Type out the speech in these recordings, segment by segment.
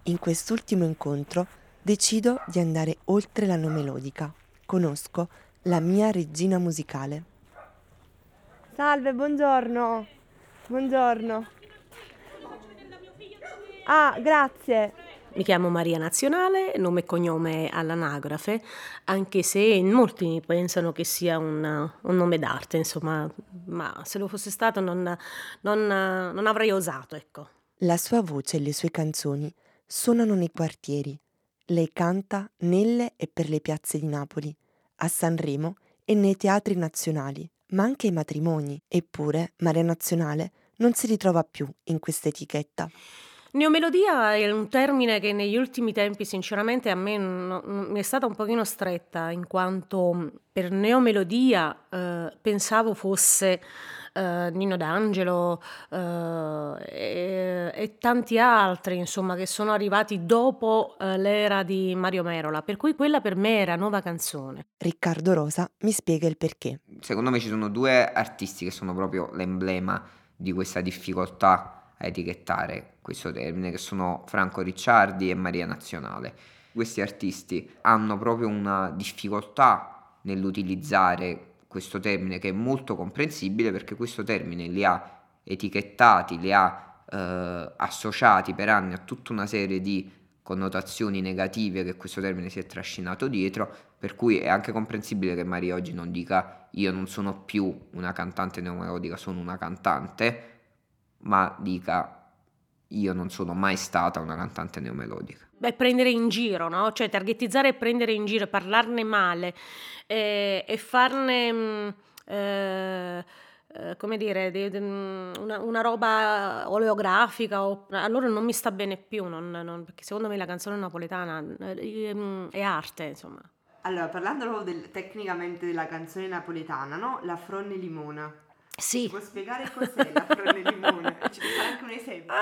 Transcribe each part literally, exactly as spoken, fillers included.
In quest'ultimo incontro decido di andare oltre la nomelodica. Conosco la mia regina musicale. Salve, buongiorno. Buongiorno. Ah, grazie. Mi chiamo Maria Nazionale, nome e cognome all'anagrafe, anche se molti pensano che sia un, un nome d'arte, insomma, ma se lo fosse stato non, non, non avrei osato, ecco. La sua voce e le sue canzoni suonano nei quartieri. Lei canta nelle e per le piazze di Napoli, a Sanremo e nei teatri nazionali, ma anche ai matrimoni. Eppure Maria Nazionale non si ritrova più in questa etichetta. Neomelodia è un termine che negli ultimi tempi sinceramente a me no- non- mi è stata un pochino stretta, in quanto mh, per neomelodia eh, pensavo fosse eh, Nino D'Angelo eh, e, e tanti altri, insomma, che sono arrivati dopo eh, l'era di Mario Merola, per cui quella per me era nuova canzone. Riccardo Rosa mi spiega il perché. Secondo me ci sono due artisti che sono proprio l'emblema di questa difficoltà a etichettare questo termine, che sono Franco Ricciardi e Maria Nazionale. Questi artisti hanno proprio una difficoltà nell'utilizzare questo termine, che è molto comprensibile, perché questo termine li ha etichettati, li ha eh, associati per anni a tutta una serie di connotazioni negative che questo termine si è trascinato dietro, per cui è anche comprensibile che Maria oggi non dica io non sono più una cantante neomelodica, sono una cantante, ma dica io non sono mai stata una cantante neomelodica. Beh, prendere in giro, no? Cioè targetizzare e prendere in giro, parlarne male eh, e farne, mh, eh, eh, come dire, di- di- mh, una, una roba oleografica, o, allora non mi sta bene più, non- non- perché secondo me la canzone napoletana eh, mh, è arte, insomma. Allora, parlando proprio del- tecnicamente della canzone napoletana, no? La Fronne Limona. Sì. Ci può spiegare cos'è la Fronne Limona? Ci puoi fare anche un esempio?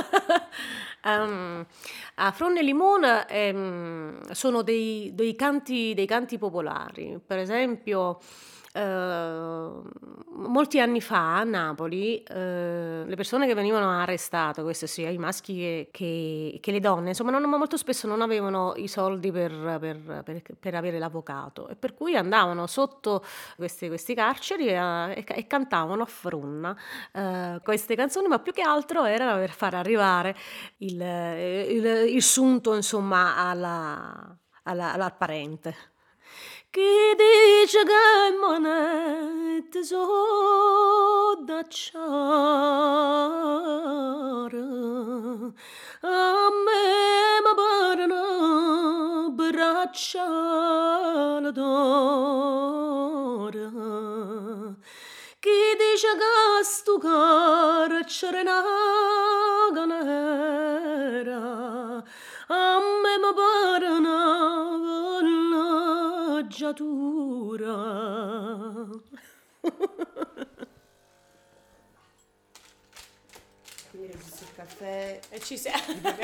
Um, a Fronne Limon ehm, sono dei, dei canti, dei canti popolari. Per esempio, eh, molti anni fa a Napoli eh, le persone che venivano arrestate, questo sia i maschi che, che- che le donne, insomma, non- molto spesso non avevano i soldi per, per- per- per avere l'avvocato, e per cui andavano sotto questi, questi carceri e, e- e cantavano a fronna eh, queste canzoni, ma più che altro era per far arrivare il, il, il sunto, insomma, alla, alla, alla parente. Chi dice che monete sono d'acciaro, a me mi parano braccia d'oro. Chi dice che sto carcere è una galera, a me mi pare una villeggiatura. Quindi registro il caffè. E ci sei.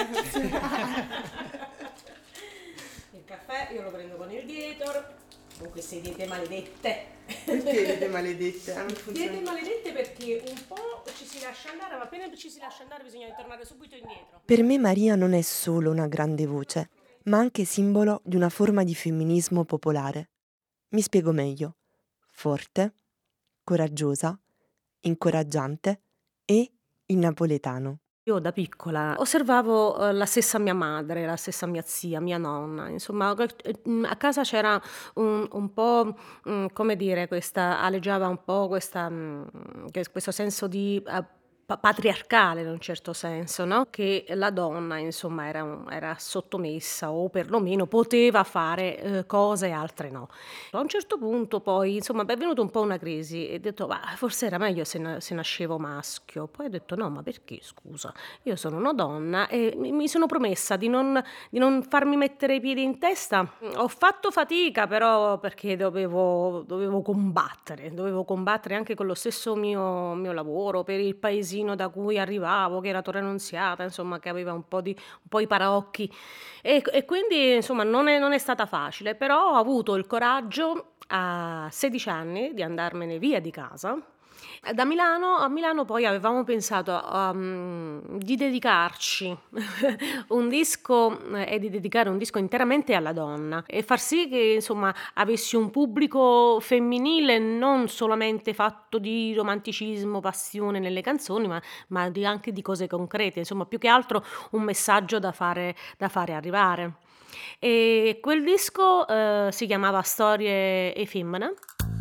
Il caffè io lo prendo con il Dietor, con queste diete maledette. Perché le maledette? Ah, non funziona. Diete maledette perché un po' ci si lascia andare, ma appena ci si lascia andare bisogna tornare subito indietro. Per me Maria non è solo una grande voce, ma anche simbolo di una forma di femminismo popolare. Mi spiego meglio. Forte, coraggiosa, incoraggiante e in napoletano. Io da piccola osservavo eh, la stessa mia madre, la stessa mia zia, mia nonna, insomma, eh, mm, a casa c'era un, un po', mm, come dire, questa, aleggiava un po' questa, mm, che- questo senso di eh, pa- patriarcale in un certo senso, no? Che la donna, insomma, era, un- era sottomessa o perlomeno poteva fare eh, cose e altre no. A un certo punto poi, insomma, è venuta un po' una crisi e ho detto, ma forse era meglio se, na- se nascevo maschio. Poi ho detto, no, ma perché, scusa? Io sono una donna e mi mi sono promessa di non, di non farmi mettere i piedi in testa. Ho fatto fatica però perché dovevo, dovevo combattere, dovevo combattere anche con lo stesso mio, mio lavoro per il paesino da cui arrivavo, che era Torre Annunziata, insomma, che aveva un po', di, un po' i paraocchi. E, e quindi, insomma, non è, non è stata facile, però ho avuto il coraggio a sedici anni di andarmene via di casa Da Milano a Milano poi avevamo pensato, uhm, di dedicarci un disco ehm, e di dedicare un disco interamente alla donna e far sì che, insomma, avessi un pubblico femminile non solamente fatto di romanticismo, passione nelle canzoni, ma ma di anche di cose concrete, insomma, più che altro un messaggio da fare da fare arrivare. E quel disco, uhm, si chiamava Storie effimere.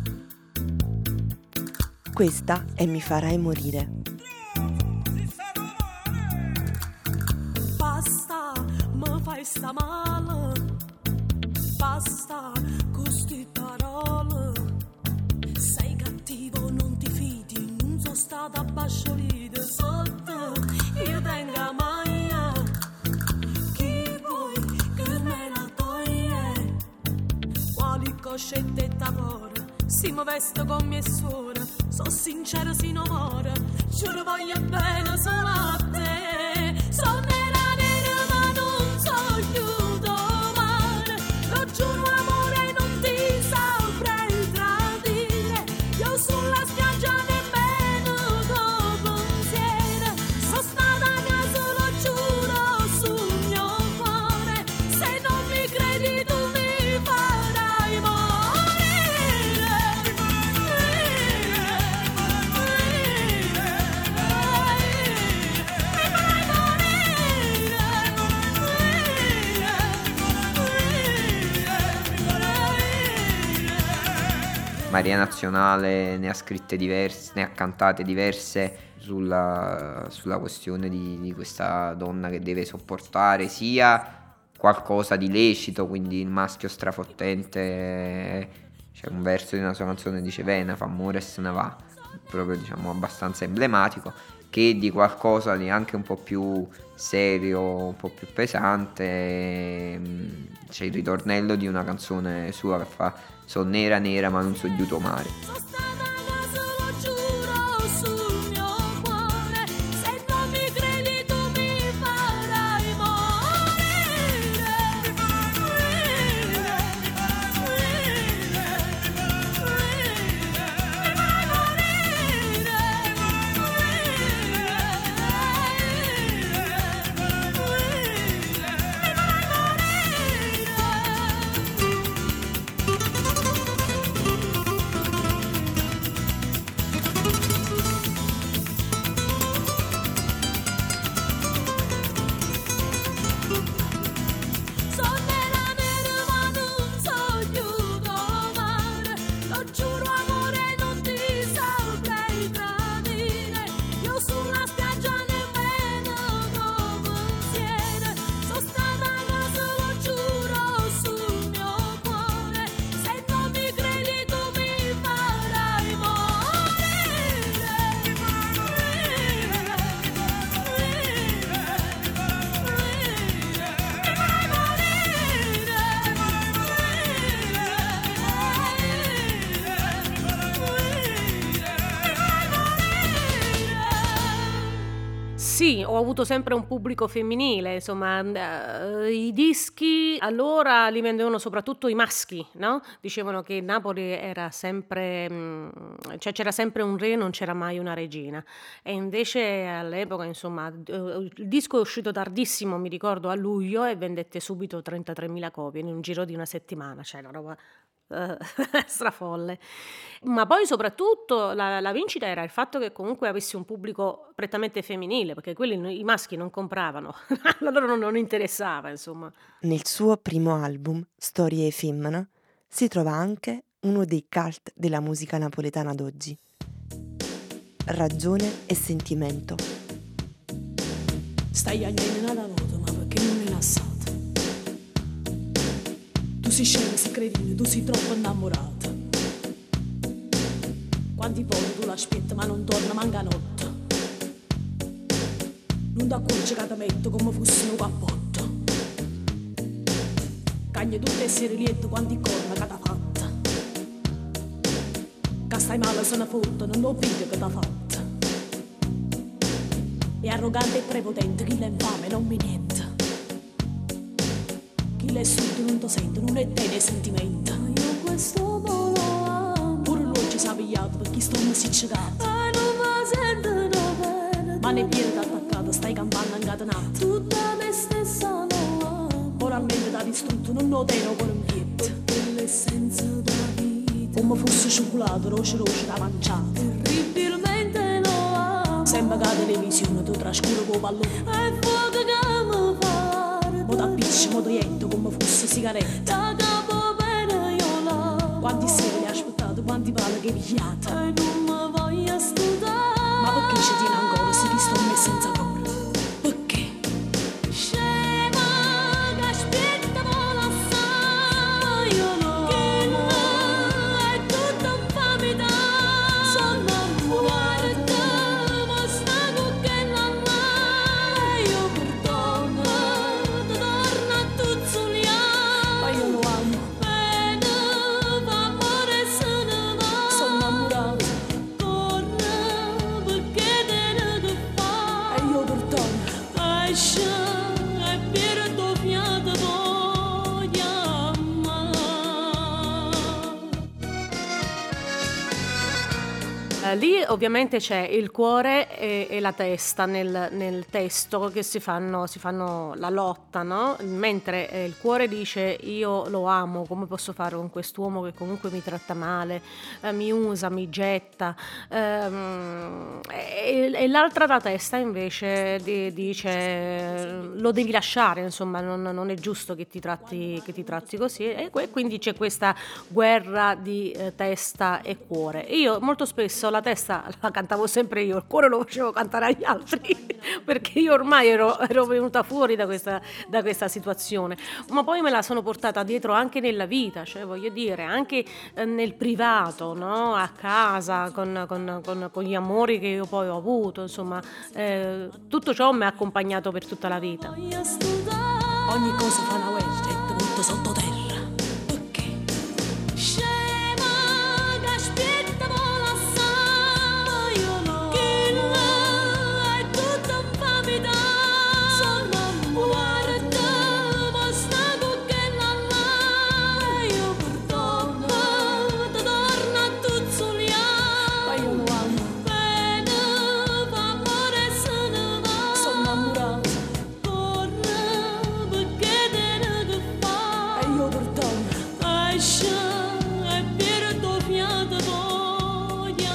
Questa è Mi farai morire. Basta, mi fai sta male. Basta, queste parole. Sei cattivo, non ti fidi. Non sono stata abbasciolita sotto. Io tengo a maglia. Chi vuoi che me la toglie? Quali coscette e tavore? Si mi vesto con mie suore, so sincero si non muore, giuro voglio bene solo a te. So nera nera ma non so più domani, lo giuro amore non ti saprei tradire. Io sulla spiaggia nemmeno dopo un siena, so stata a caso lo giuro sul mio cuore. Se non mi credi tu mi farai morire. Maria Nazionale ne ha scritte diverse, ne ha cantate diverse sulla, sulla questione di, di questa donna che deve sopportare sia qualcosa di lecito, quindi il maschio strafottente. C'è un verso di una sua canzone che dice Vena fa amore e se ne va, proprio diciamo abbastanza emblematico, che di qualcosa di anche un po' più serio, un po' più pesante. C'è il ritornello di una canzone sua che fa "So nera nera ma non so giuto mare". So stata a caso lo giuro sul mio cuore. Se non mi credi tu mi farai morire. So nera nera ma non so più domani, lo giuro amore non ti saprei tradire. Io sulla spiaggia nemmeno dopo un siena, so stata a caso lo giuro sul mio cuore. Se non mi credi tu mi farai morire. Sì, ho avuto sempre un pubblico femminile, insomma, ehm, i dischi allora li vendevano soprattutto i maschi, no, dicevano che Napoli era sempre mhmm, cioè c'era sempre un re, non c'era mai una regina. E invece all'epoca, insomma, d uhm, il disco è uscito tardissimo, mi ricordo a luglio, e vendette subito trentatremila copie in un giro di una settimana, cioè una roba uhm, strafolle. Ma poi soprattutto la la vincita era il fatto che comunque avessi un pubblico prettamente femminile, perché quelli n i maschi non compravano, a loro non non interessava, insomma. Nel suo primo album, Storie effimere, si trova anche uno dei cult della musica napoletana d'oggi. Ragione e sentimento. Stai agliena da voto, ma perché non è rilassata? Tu sei scema, sei cretino, tu sei troppo innamorata. Quanti volte tu l'aspetti ma non torna manca notte. Non ti accorgi che ti metto come fosse un cappotto. Cagni tutte e sere lieto quanti corna che t'ha fatta. Che stai male se ne fotte, non lo vedo che t'ha fatta. È arrogante e prepotente, chi l'è infame non mi niente. Chi l'è sotto non ti sente, non è te nei sentimenti. Io questo volo amo. Pure lui ci si è pigliato perché sto mi si ciccato. E non mi sentono bene. Ma ne piede attaccato, stai campando incatenato. Tutta me stessa no. Moralmente da distrutto, non lo tengo con un piede. Per l'essenza della vita. Come fosse cioccolato, roce roce da mangiare. Terribilmente no. Sembra che la televisione tu trascuro con pallone. E fuoco che mi pare. Mo t'appicci, mo t'aietto come fosse sigaretta. Da capo bene io là. Quanti sere li aspettate, quanti pale che pigliate. E non mi voglio studiare. Ma perché ci tiene ancora se ti sto me senza cuore? Perché? Scema che aspetta vola assai io no. Che là è tutta infamità. Sono innamorata, ma sta con che là là. E io perdono, ti torno a tuzzuliare. Ma io lo amo. Bene, fa amore se ne va. Sono innamorata. Corre, perché te ne che fa. E io perdono. Esce, e per tuo fiato voglia amare. Eh, lì ovviamente c'è il cuore e, e la testa nel, nel testo che si fanno, si fanno la lotta, no? Mentre eh, il cuore dice io lo amo, come posso fare con quest'uomo che comunque mi tratta male, eh, mi usa, mi getta, ehm, e, e l'altra, la testa invece di- dice lo devi lasciare, insomma non, non è giusto che ti tratti, che ti tratti così, e que- quindi c'è questa guerra di eh, testa e cuore. Io molto spesso la testa la cantavo sempre io, il cuore lo facevo cantare agli altri perché io ormai ero, ero venuta fuori da questa, da questa situazione, ma poi me la sono portata dietro anche nella vita, cioè voglio dire anche eh, nel privato, no? A casa, con, con- con- con gli amori che io poi ho avuto, insomma eh, tutto ciò mi ha accompagnato per tutta la vita. Voglio studiare. Ogni cosa fa una guerra e ti butta sottoterra. Perché? Scema che aspetta vola assai io no. Che là è tutta infamità. Sono innamorata, ma sta con che là là. E io perdono, ti torno a tuzzuliare. Ma io lo amo. Bene, fa amore se ne va. Sono innamorata. Corre, perché te ne che fa. E io perdono. Esce, e per tuo fiato voglia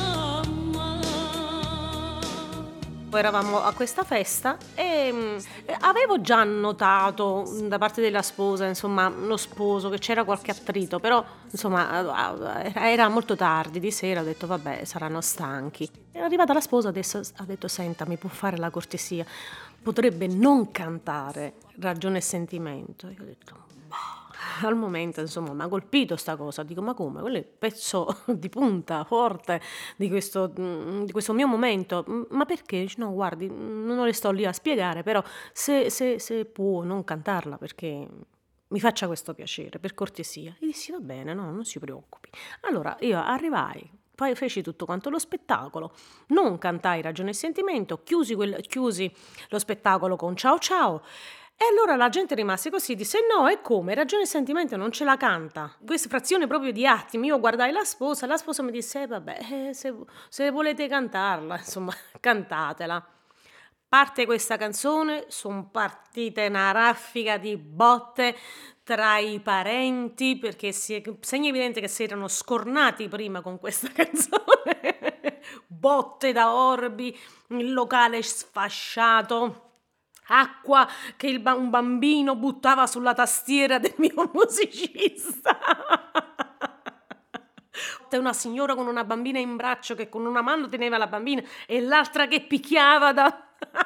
amare. Eravamo a questa festa e mm, eh, avevo già notato mm, da parte della sposa, insomma, lo sposo, che c'era qualche attrito, però insomma eh, era era molto tardi di sera, ho detto vabbè, saranno stanchi. È arrivata la sposa, adesso ha detto senta, mi può fare la cortesia, potrebbe non cantare Ragione e sentimento. Io ho detto al momento insomma mi ha colpito sta cosa, dico ma come, quello è il pezzo di punta forte di questo, mm, di questo mio momento. Mm, ma perché? Dice, no guardi, mm, non le sto lì a spiegare, però se, se- se può non cantarla perché mi faccia questo piacere, per cortesia. E dissi va bene, no, non si preoccupi. Allora io arrivai, poi feci tutto quanto lo spettacolo, non cantai Ragione e sentimento, chiusi, quel- chiusi lo spettacolo con ciao ciao. E allora la gente rimase così, disse no, e come? Ragione e sentimento non ce la canta. Questa frazione proprio di attimi, io guardai la sposa, la sposa mi disse, eh, vabbè, eh, se, se volete cantarla, insomma, cantatela. Parte questa canzone, sono partite una raffica di botte tra i parenti, perché si è segno evidente che si erano scornati prima con questa canzone. Botte da orbi, il locale sfasciato. Acqua che il ba- un bambino buttava sulla tastiera del mio musicista. C'è una signora con una bambina in braccio che con una mano teneva la bambina e l'altra che picchiava da...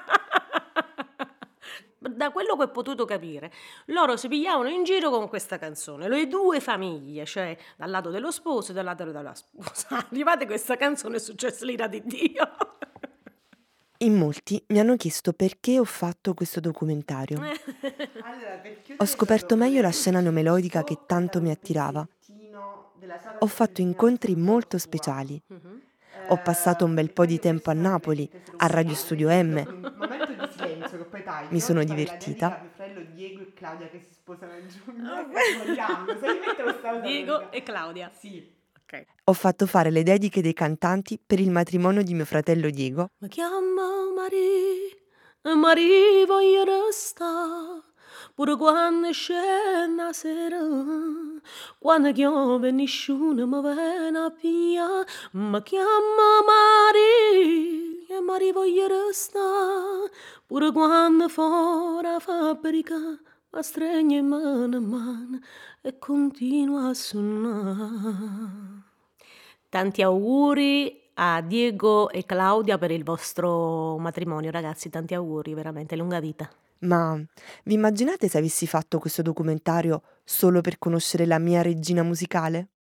Da quello che ho potuto capire, loro si pigliavano in giro con questa canzone, le due famiglie, cioè dal lato dello sposo e dal lato della sposa. Arrivate questa canzone è successo l'ira di Dio. In molti mi hanno chiesto perché ho fatto questo documentario. Allora, per chiudere Ho scoperto dopo meglio la il scena neomelodica disco, che tanto mi un attirava. pezzettino della sua Ho canzone fatto che mi ha incontri sconvolto molto sua. speciali. Mhm. Ho passato un bel po' di tempo a Napoli, a Radio Studio M. Un momento di silenzio che poi taglio. Mi sono e fai la divertita. dedica a mio fratello Diego e Claudia che si sposano a giugno. E moriranno. Se mi metto questa cosa Diego dedica. e Claudia. Sì. Ok. Ho fatto fare le dediche dei cantanti per il matrimonio di mio fratello Diego. Mi chiamo Marie, e Marie voglio restare, pure quando c'è una sera, quando piove nessuno mi viene a pigliare. Mi chiamo Marie, e Marie voglio restare, pure quando fuori la fabbrica mi stringe in mano a mano e continua a suonare. Tanti auguri a Diego e Claudia per il vostro matrimonio, ragazzi, tanti auguri, veramente, lunga vita. Ma vi immaginate se avessi fatto questo documentario solo per conoscere la mia regina musicale?